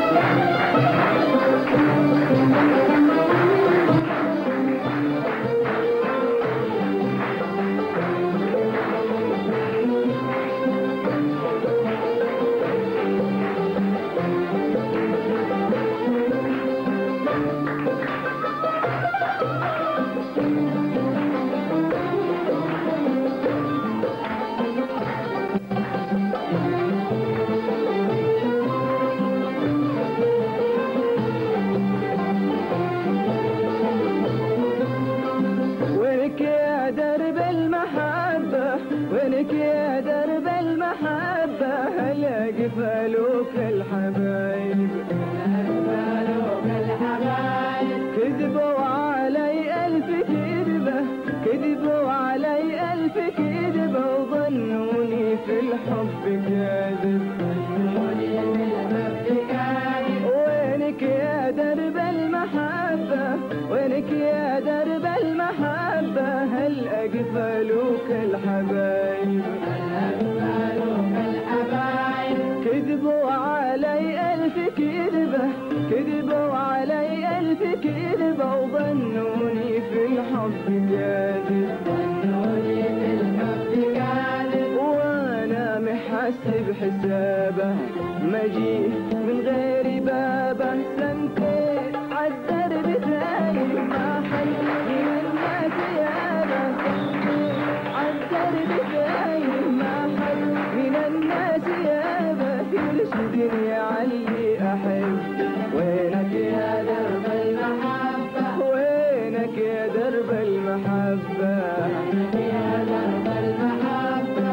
وينك يا درب المحبة هلا قفلوك الحبايب كذبوا علي ألف كذبة كذبوا علي ألف كذبة وظنوني في الحب كاذب وينك يا درب المحبة وينك يا درب المحبة هل أقفلوك الحبايب كذبوا علي ألف كذبة كذبوا علي ألف كذبة وظنوني في الحب كاذب وأنا محسب حسابه مجيء من غير بابه سنتين عالدرب ثاني ما حل من الناس يابه عالدرب ثاني ما حل من الناس يابه يرشدني علي أحب وينك يا درب المحبة وينك يا درب المحبة وينك يا درب المحبة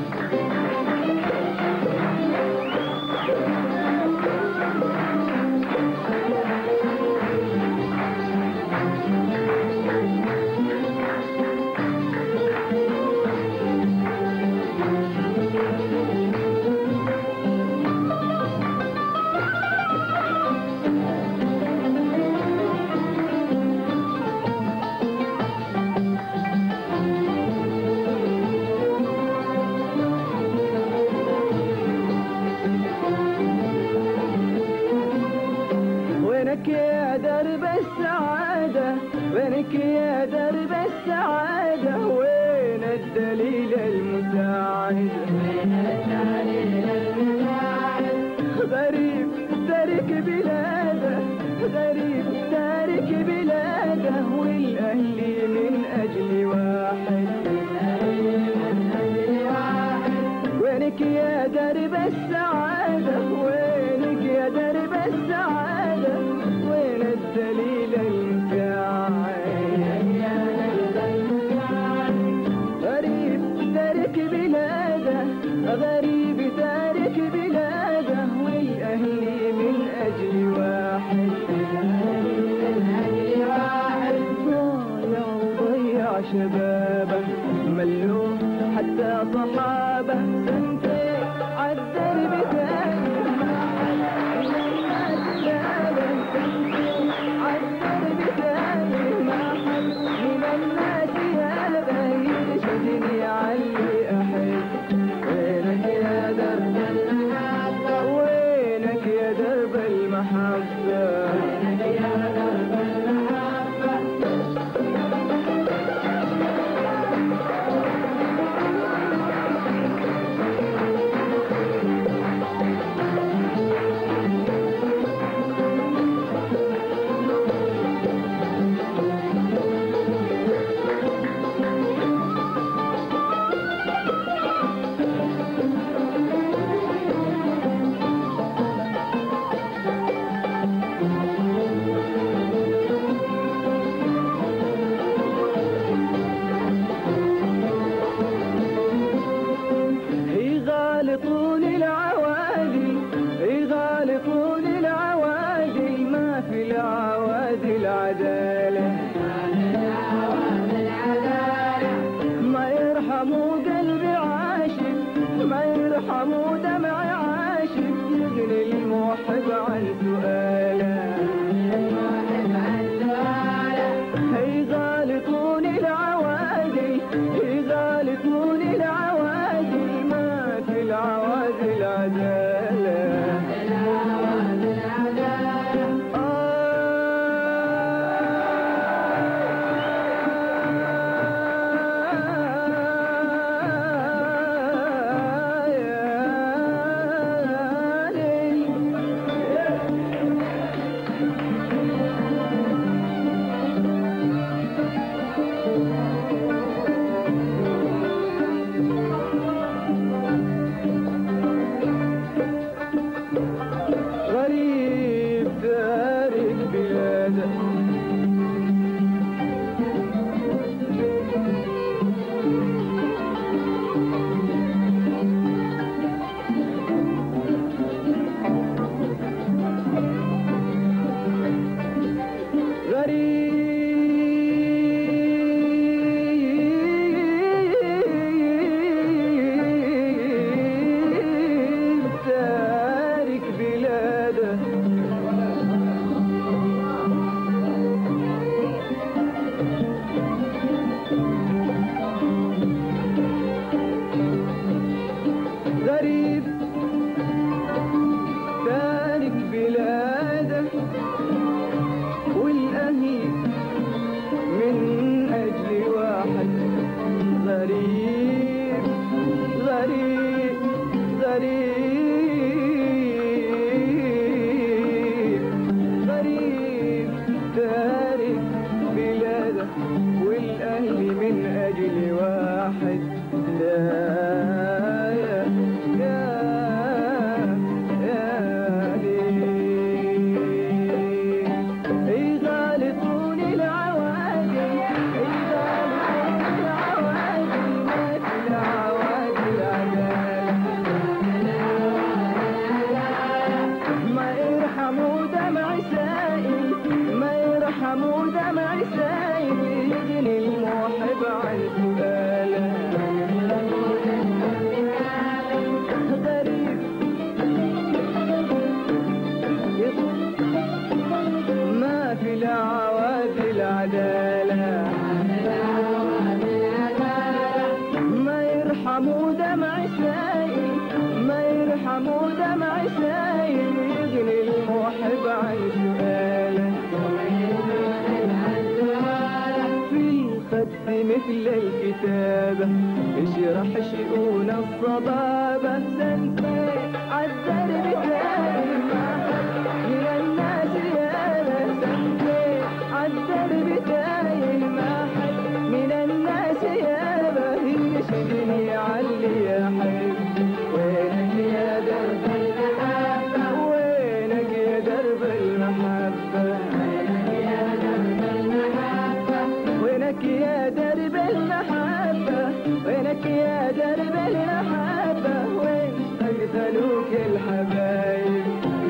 وينك يا درب السعادة وينك يا درب السعادة وين الدليل المساعد غريب تارك بلاده غريب تارك بلاده والأهل من أجل واحد وينك يا درب السعادة وينك يا درب السعادة وين الدليل المساعد غريب تارك بلاده غريب تارك بلاده والأهل من أجل واحد ضايع وضيع شبابه ملوه حتى صحابه سنتين عالدرب ثاني ما حل من الناس يابه عالدرب ثاني ما حل من الناس يابه يرشدني علي أحب وينك يا درب المحبة وينك يا درب المحبة وينك يا درب المحبة يغالطون العوادل يغالطون العوادل ما في العوادل عدالة ما يرحموا قلبي عاشق ما يرحموا دمع عاشق يغني المحب عن سؤاله يغالطون العوادل يغالطون العوادل ما في العوادل عدالة المحبة وينك يا درب المحبة وينك يا درب المحبة وين أقتلوك الحبايب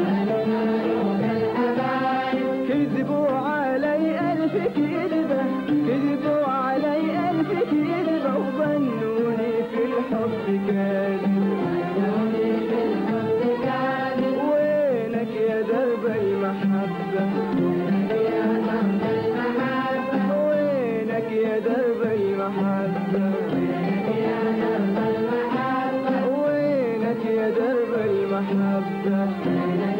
كذبوا علي ألف كذبة كذبوا علي ألف كذبة وظنوني في الحب كاذب وينك يا درب المحبة وينك يا درب المحبة وينك يا درب المحبة